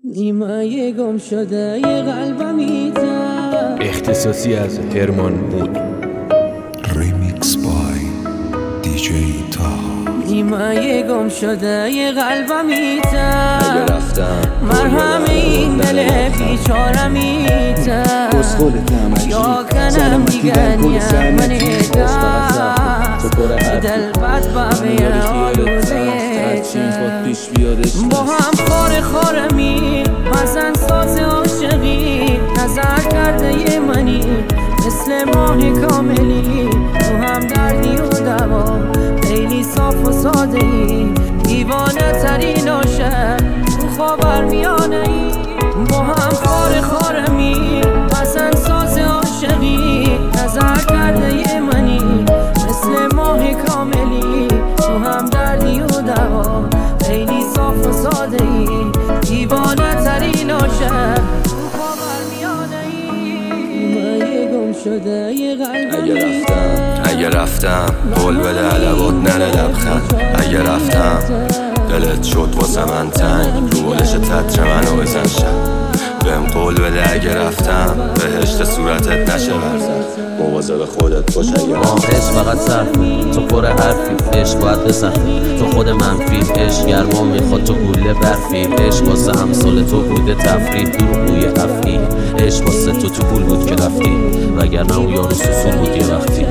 نیمه گم شده ی قلبم ایتن اختصاصی از هرمان بود. ریمیکس بای دیجی تاها. نیمه گم شده ی قلبم ایتن اگه رفتم مرهم این دل بیچارم ایتن یا کنم دیگه نیم من دل بد بابه آلوزه با هم خاره می مزن ساز عاشقی نظر کرده ی منی مثل ماه کاملی تو هم دردی و دوا خیلی صاف و ساده ای دیوانه ترین عاشق تو خوابر میانه ای با هم خاره می مزن ساز عاشقی نظر کرده ی منی مثل ماه کاملی تو هم دردی و دوا خیلی صاف و ساده ای دیوانه ترین عاشق تو خوابر میانه ای گم شده ی قلبم اگه رفتم قول بده لبات نره لبخند. اگه رفتم دلت شد واسه من تنگ رو بولش تتر منو بزن شب بهم قول بده اگه رفتم بهشت صورتت نشه برزن مواظب خودت باش اگه عشق فقط صرفی تو پر حرفی عشق باید بسخی تو خود منفی عشق گرما میخواد تو گوله برفی عشق واسه همسال تو بوده تفریح دروغوی افعی عشق واسه تو پول بود که رفتی وگرنه اون یارو سوسول بود یه وقتی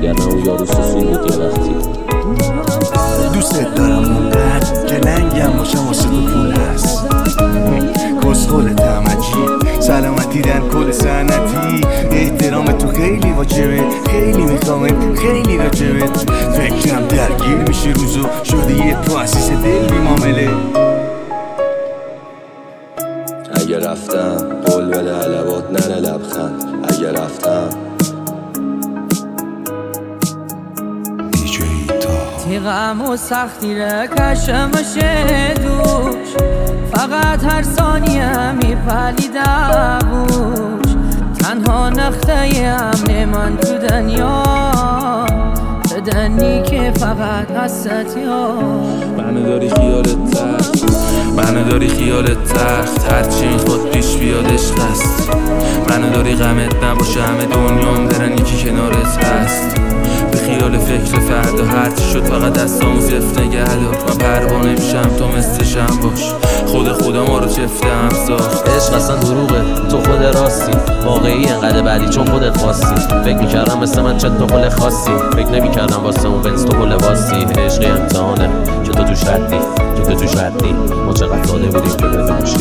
دوست دارم اونقدر که لنگم باشم واسه تو پول هست کسخول تمجی سلامتی در کل سنتی احترام تو خیلی واجبه خیلی میخوامت خیلی راجبت فکرم درگیر میشه روزو شده یه پاسیس دل بیمامله اگه رفتم قول بده لبات نره لبخند. اگه رفتم دیجی تاها. غم و سختی را کشمشه دوش فقط هر ثانیه میپلیده بوش تنها نقطه امن من تو دنیا بدنی که فقط هست یا منو داری خیالت تخت هرچی میخواد پیش بیاد عشق است منو داری غمت نباشه همه دنیام برن یکی کنارت هست به خیال فکر فردا هرچی شد فقط دستامو زفت نگه دار من پروانه میشم تو مثل شم باش خدا ما رو چفته هم ساخت عشق اصلا دروغه تو خود راستی واقعی انقدر بعدی چون خودت خواستی فکر میکردم مثل من چه تو قل خاصی فکر نمیکردم واسه اون بنز تو قل باسی عشقی امتحانه که تو توش ردی ما چقدر داده بودیم که بدونش